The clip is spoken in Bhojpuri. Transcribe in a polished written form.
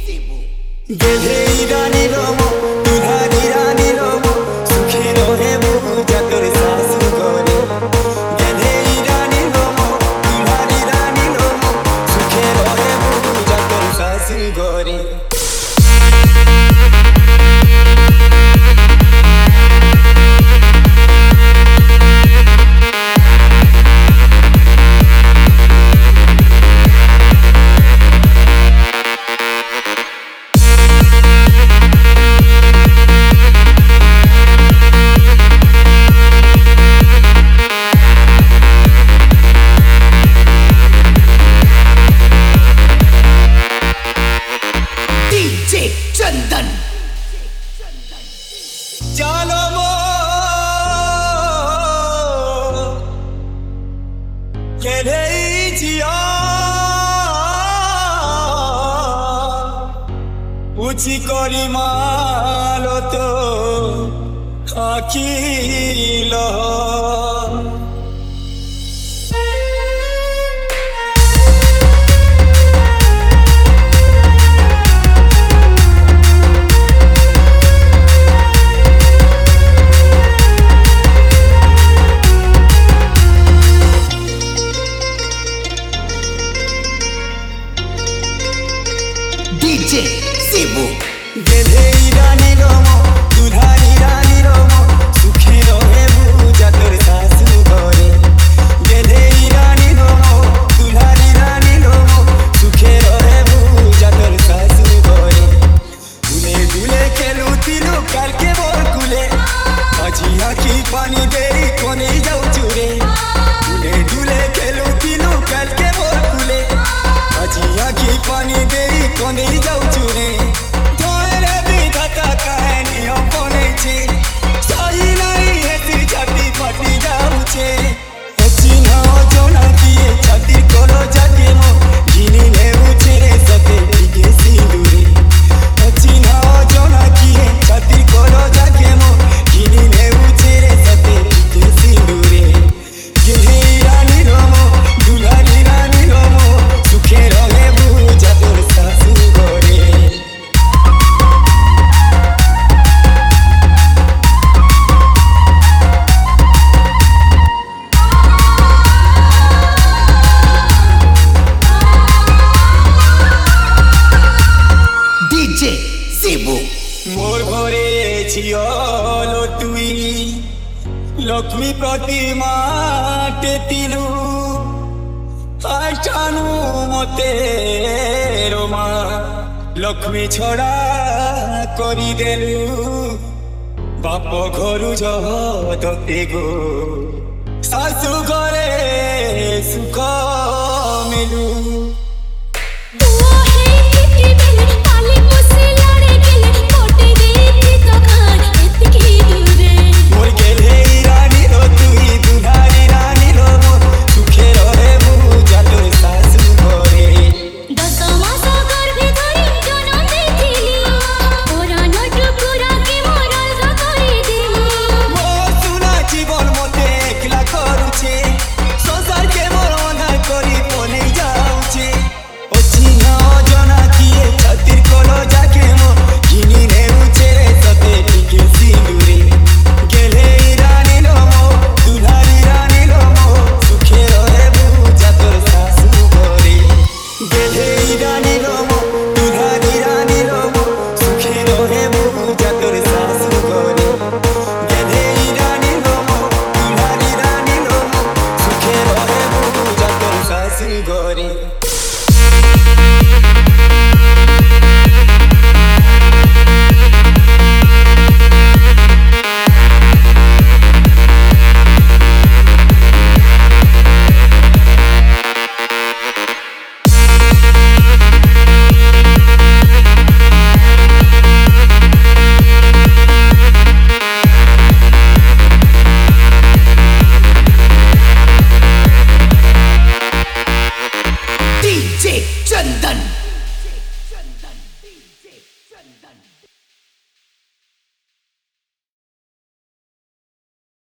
गेलेई रानी रोमो दुल्हानी रानी रोमो सुखी रहे पूजा तोर सासु घरे गेलेई रानी रोमो दुल्हानी रानी रोमो सुखी रहे पूजा तोर सासु घरे चंदन चलो मो जिया उची करी मालो तो आखिलो डीजे सेबू गेलेई रानी रोमो दुल्हानी रानी रोमो सुखी रहे पूजा तोर सासु घरे गेलेई रानी रोमो दुल्हानी रानी रोमो सुखी रहे पूजा तोर सासु घरे दुले दुले खेलुतिलु कालके बोर कुले आजी आखी पानी देई कोने जाऊ चुरे दुले दुले खेलुतिलु कालके बोर कुले आजी आखी पानी देई कोने जाऊ चुरे तोरे विधाता कहानी अपने छे सही नहीं है छाती फाटी जाऊ छे चिन्ह जोना किए छाती करो जाके मो घिनी ने उछे रे सते टिके सिंदूरे चिन्ह जोना किए छाती करो जाके मो घिनी ने उछे रे सते टिके सिंदूरे गेलेई रानी रोमो दुल्हानी रानी रोमो सुखे रहे पूजा तोर सासु घरे डीजे सेबू मोर घरे झियो लटुई लक्ष्मी प्रतिमा टेतिलु आइटानु मते रोमा लक्ष्मी छड़ा करी देलु बाप घरु जते गो सासु घरे सुख मिलु।